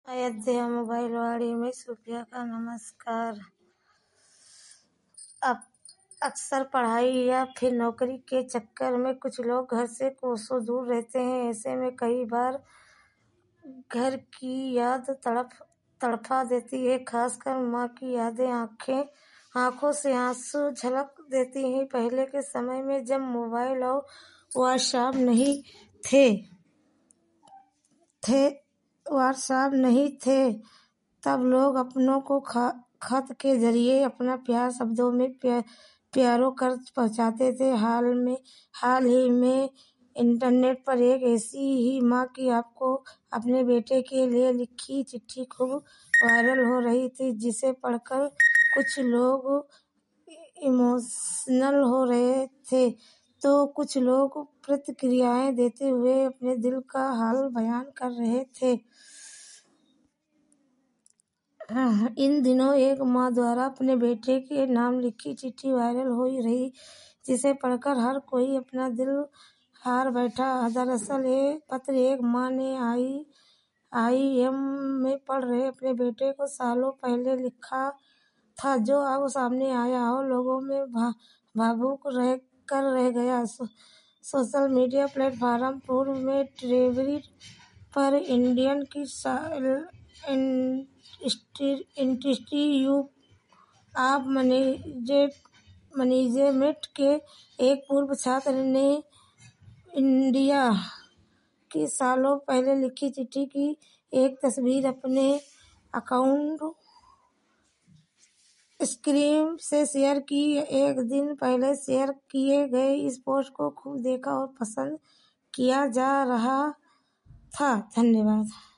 Ayodhya mobile वाड़ी में सुफिया का नमस्कार। अब अक्सर पढ़ाई या फिर नौकरी के चक्कर में कुछ लोग घर से कोसों दूर रहते हैं। ऐसे में कई बार घर की याद तड़पा देती है। खासकर माँ की यादें आंखों से आंसू झलक देती हैं। पहले के समय में जब मोबाइल और व्हाट्सएप नहीं थे तब लोग अपनों को खत के जरिए अपना प्यार शब्दों में प्यारो कर पहुंचाते थे। हाल ही में इंटरनेट पर एक ऐसी ही माँ की आपको अपने बेटे के लिए लिखी चिट्ठी खूब वायरल हो रही थी, जिसे पढ़कर कुछ लोग इमोशनल हो रहे थे तो कुछ लोग प्रतिक्रियाएं देते हुए अपने दिल का हाल बयान कर रहे थे। इन दिनों एक माँ द्वारा अपने बेटे के नाम लिखी चिट्ठी वायरल हो रही, जिसे पढ़कर हर कोई अपना दिल हार बैठा। दरअसल ये पत्र एक माँ ने IIM में पढ़ रहे अपने बेटे को सालों पहले लिखा था, जो अब सामने आया और लोगों में भावुक रह गया। सोशल मीडिया प्लेटफॉर्म पूर्व में ट्विटर पर इंडियन की इंस्टीट्यूट ऑफ मैनेजमेंट के एक पूर्व छात्र ने इंडिया की सालों पहले लिखी चिट्ठी की एक तस्वीर अपने अकाउंट स्क्रीन से शेयर की। एक दिन पहले शेयर किए गए इस पोस्ट को खूब देखा और पसंद किया जा रहा था। धन्यवाद।